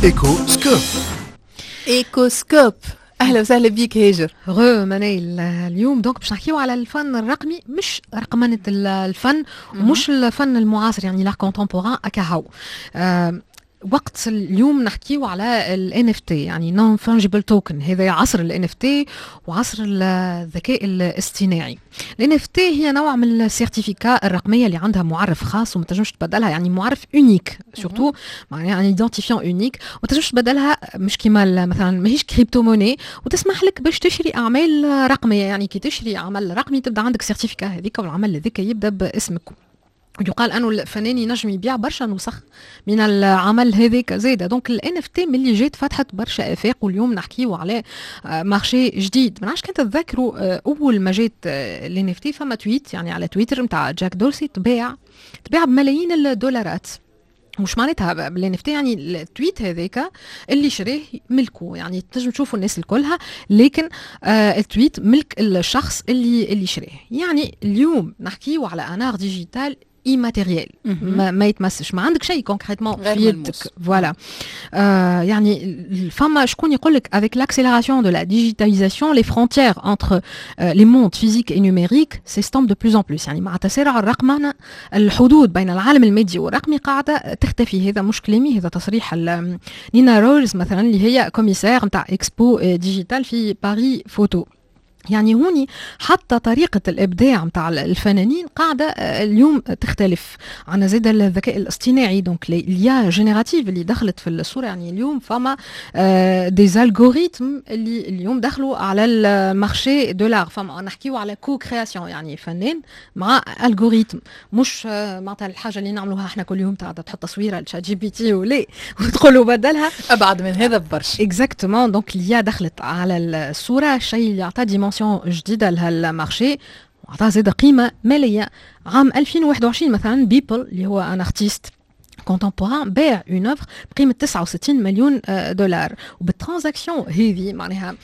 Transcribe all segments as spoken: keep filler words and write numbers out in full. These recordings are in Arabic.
ايكو سكوب. ايكو سكوب، اهلا وسهلا بيك هاجر. غو منيل. اليوم دونك باش نحكيو على الفن الرقمي، مش رقمنة الفن ومش الفن المعاصر، يعني لا كونتمبوران اكاهو. أه وقت اليوم نحكيو على ال إن إف تي، يعني نون فانجيبل توكن. هذا عصر ال إن إف تي وعصر الذكاء الاصطناعي. ال إن إف تي هي نوع من السيرتيفيكا الرقميه اللي عندها معرف خاص وما تنجمش تبدلها، يعني معرف اونيك سورتو، معناها ان ايدنتيفيون اونيك وما تنجمش تبدلها، مش كيما مثلا ماهيش كريبتو موني وتسمح لك باش تشري اعمال رقميه. يعني كي تشري عمل رقمي تبدا عندك سيرتيفيكا هذيك، والعمل هذاك يبدا باسمك. يقال انه الفنان ينجم يبيع برشا نسخ من العمل هذاك زاده. دونك ال إن إف تي ملي جات فتحت برشا افاق، واليوم نحكيو على مارشي جديد. ما نعرفش كنت تذكروا اول ما جات ال إن إف تي فما تويت يعني على تويتر نتاع جاك دورسي تباع تباع بملايين الدولارات. مش معناتها بال إن إف تي يعني التويت هذاك اللي شريه ملكه، يعني تنجم تشوفوا الناس الكلها، لكن آه التويت ملك الشخص اللي اللي شريه. يعني اليوم نحكيو على انار ديجيتال immatériel، ما, ما يتمسش، ما عندك شيء كونكريتمون في يدك. فوالا آه يعني فما شكون يقول لك avec l'accélération de la digitalisation les frontières entre euh, les mondes physiques et numériques s'estompent de plus en plus. يعني مع تسارع الرقمنة الحدود بين العالم المادي والرقمي قاعدة تختفي. هذا مش كلامي، هذا تصريح نينا رولز مثلا اللي هي كوميسار نتاع اكسبو ديجيتال في باريس فوتو. يعني هوني حتى طريقة الإبداع متاع الفنانين قاعدة اليوم تختلف. عنا زيادة الذكاء الاصطناعي، دونك ليا جينيراتيف اللي دخلت في الصورة. يعني اليوم فما ديز الغوريتم اللي اليوم دخلوا على المارشي دولار. فما نحكيو على كو كرياسيون، يعني فنان مع الغوريتم، مش معناتها الحاجة اللي نعملوها احنا كل يوم تاع تحط تصويرة لشات جي بي تي ولي وتقولوا بدلها. ابعد من هذا برشا. اكزاكتومون. دونك ليا دخلت على الصورة، الشيء اللي يعطى ديمونسيون جديدة لهالمارشي وعطاها زيادة قيمة مالية. عام ألفين وواحد وعشرين مثلا بيبل اللي هو ان ارتيست كونتمبوران باع اون اوفر بقيمه تسعة وستين مليون دولار. وبالترانزاكسيون هذه معناها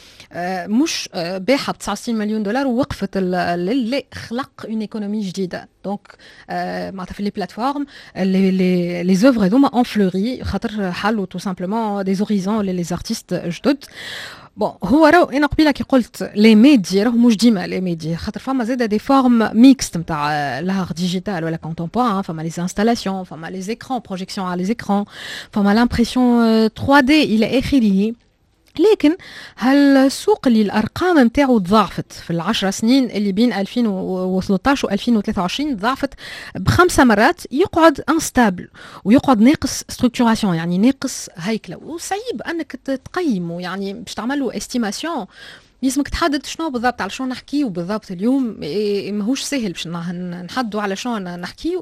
مش باعها ب تسعة وستين مليون دولار ووقفت، اللي خلق اون ايكونومي جديده. دونك معناتها في لي بلاتفورم لي لي لي زوفر هذوما اون فلوري خاطر حلوا تو سامبلومون دي زوريزون لي زارتيست جدد. بون هو راهو انا قبيله كي قلت لي ميديا راهو مش ديما لي ميديا، خاطر فما زاده دي فورم ميكست نتاع لار ديجيتال ولا كونتمبوران. فما لي انستالاسيون، فما لي زيكران بروجيكسيون على لي زيكران، فما لامبريسيون ثري دي الى اخره. لكن هالسوق اللي الارقام نتاعو تضاعفت في العشر سنين اللي بين ألفين وثلاثطاش و ألفين وثلاثة وعشرين، ضاعفت بخمسه مرات، يقعد انستابل ويقعد ناقص ستركتوراسيون، يعني ناقص هيكله. وصعيب انك تقيمه، يعني باش تعملوا استيماسيون لازمك تحدد شنو بالضبط على شنو نحكيو بالضبط. اليوم ماهوش سهل باش نحددوا على شنو نحكيو.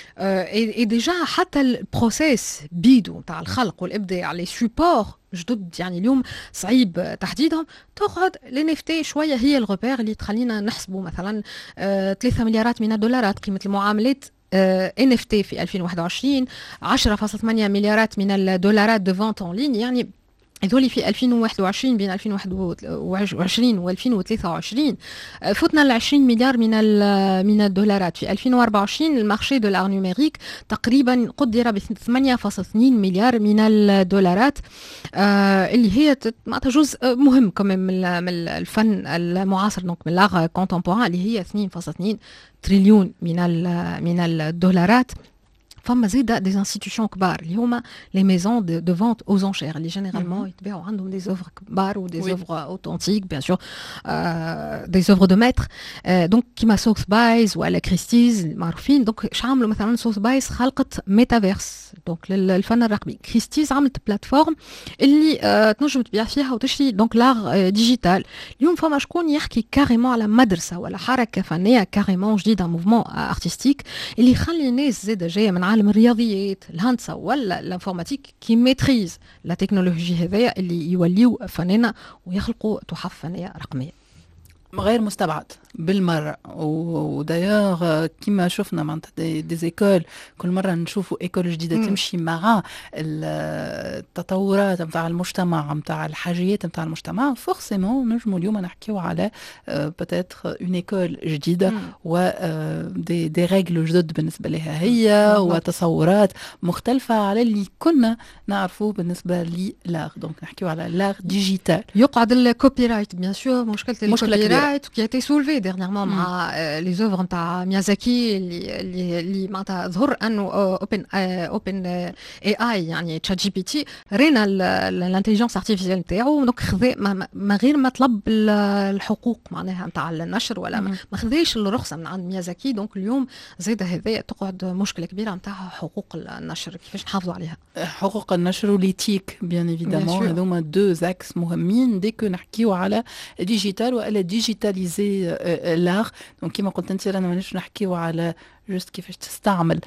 اي ديجا حتى البروسيس بيدو تاع الخلق والابداع لي سوبور جدد، يعني اليوم صعيب تحديدهم. تقعد لي إن إف تي شويه هي الغبار اللي تخلينا نحسبوا مثلا ثلاثة مليارات من الدولارات قيمه المعاملات إن إف تي في ألفين وواحد وعشرين، عشرة فاصلة ثمانية مليارات من الدولارات دو فونت اون لين. يعني هذولي في ألفين وواحد وعشرين، بين ألفين وواحد وعشرين و ألفين وثلاثة وعشرين فتنا ل عشرين مليار من من الدولارات. في ألفين وأربعة وعشرين المارشي دو لار نيميريك تقريبا قدر ب ثمانية فاصلة اثنين مليار من الدولارات، آه اللي هي معناتها جزء مهم كمان من الفن المعاصر، دونك من لار كونتمبوران اللي هي اثنين فاصلة اثنين تريليون من من الدولارات. فما زيدا دي انستيتيوشن كبار اللي هما لي ميزون دو دو فونت اوز انشير اللي جينيرالمون يتباعوا عندهم دي زوفر كبار ودي زوفر اوتنتيك بيان سور، دي زوفر دو ماتر. دونك كيما سوث بايز ولا كريستيز معروفين. دونك اش عملوا مثلا سوث بايز خلقت ميتافيرس دونك للفن الرقمي. كريستيز عملت بلاتفورم اللي uh, تنجم تبيع فيها وتشري دونك لار ديجيتال. اليوم فما شكون يحكي كاريمون على مدرسه ولا حركه فنيه كاريمون جديده، موفمون ارتستيك اللي يخلي الناس زاده جايه من عالم الرياضيات الهندسه ولا الانفورماتيك كي ميتريز لا تكنولوجي هذايا اللي يوليو فنانه ويخلقوا تحف فنيه رقميه. غير مستبعد بالمرة. ودايوغ كما شفنا معناتها دي, دي زيكول كل مرة نشوفوا ايكول جديدة م. تمشي مع التطورات متاع المجتمع متاع الحاجيات متاع المجتمع، فورسيمون نجموا اليوم نحكيو على بتاتر اون ايكول جديدة و دي, دي ريغل جدد بالنسبة لها هي م. وتصورات مختلفة على اللي كنا نعرفوه بالنسبة للاغ. دونك نحكيو على لاغ ديجيتال. يقعد الكوبي رايت بيان سور، مشكلة الكوبي رايت qui a été soulevée dernièrement مع les œuvres نتاع ميازاكي اللي اللي اللي معناتها ظهر انه اوبن اوبن اي اي يعني تشات جي بي تي رينا الانتليجنس ارتيفيسيال نتاعو، دونك خذا ما غير ما طلب الحقوق معناها نتاع النشر ولا ما خذاش الرخصه من عند ميازاكي. دونك اليوم زيد هذا تقعد مشكله كبيره نتاع حقوق النشر، كيفاش نحافظوا عليها. حقوق النشر وليتيك بيان ايفيدامون هذوما دو زاكس مهمين ديكو نحكيو على ديجيتال ولا ديجيتاليزي لاغ. دونك كيما قلت انت رانا ماناش نحكيو على جست كيفاش تستعمل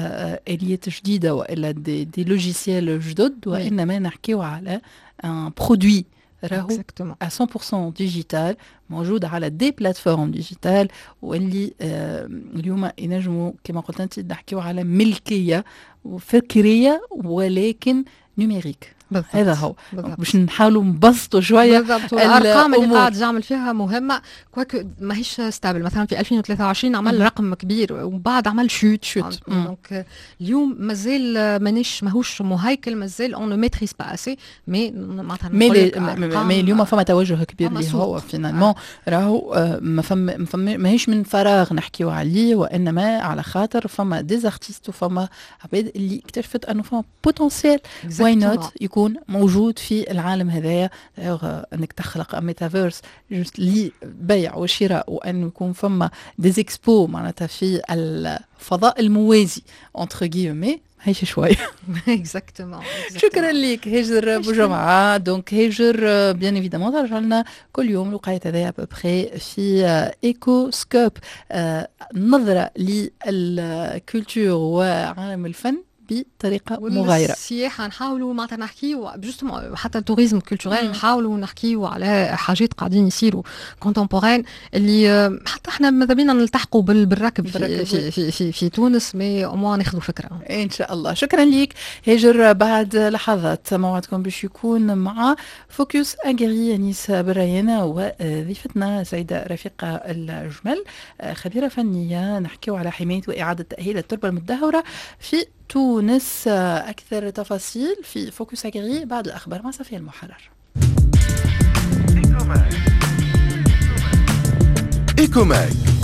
اليات جديده والا دي, دي لوجيسيال جدد، وانما نحكيو على ان برودوي راهو à cent pour cent ديجيتال موجود على دي بلاتفورم ديجيتال، واللي آه اليوم ينجموا كما قلت انت نحكيو على ملكيه وفكريه ولكن نيميريك. بالضبط. هذا هو باش نحاولوا نبسطوا شويه. بالضبط. الارقام اللي قاعد نعمل فيها مهمه، كواكو ماهيش ستابل. مثلا في ألفين وثلاثة وعشرين عمل رقم كبير ومن بعد عمل شوت شوت. دونك اليوم مازال مانيش ماهوش مهيكل، مازال اون ميتريس با اسي. مي مثلا مي اليوم فما توجه كبير اللي هو فينالمون راهو ما فما ماهيش من فراغ نحكيو عليه، وانما على خاطر فما دي ارتيست وفما عباد اللي اكتشفت انه فما بوتنسيال واي نوت يكون موجود في العالم هذايا. انك تخلق ميتافيرس جست لي بيع وشراء، وان يكون فما ديزيكسبو معناتها في الفضاء الموازي انتر غيومي هيش شويه. اكزاكتومون. شكرا لك هاجر بوجمعه. دونك هاجر بيان ايفيدامون ترجع لنا كل يوم الوقيت هذايا ببخي في ايكو سكوب، نظره للكولتور وعالم الفن بطريقه مغايره. السياحه نحاولوا معناتها نحكيو جوستومون حتى التوريزم كولتورال نحاولوا نحكيو على حاجات قاعدين يصيروا كونتمبورين اللي حتى احنا ماذا بينا نلتحقوا بالركب في في, في في في تونس، مي او ناخذوا فكره ان شاء الله. شكرا ليك هاجر. بعد لحظات موعدكم باش يكون مع فوكس اغري انيس بريانه وضيفتنا سيده رفيقه الجمل، خبيره فنيه، نحكيو على حمايه واعاده تاهيل التربه المدهوره في تونس. أكثر تفاصيل في فوكس أغري بعد الأخبار مع صفية المحرر. إيكوماك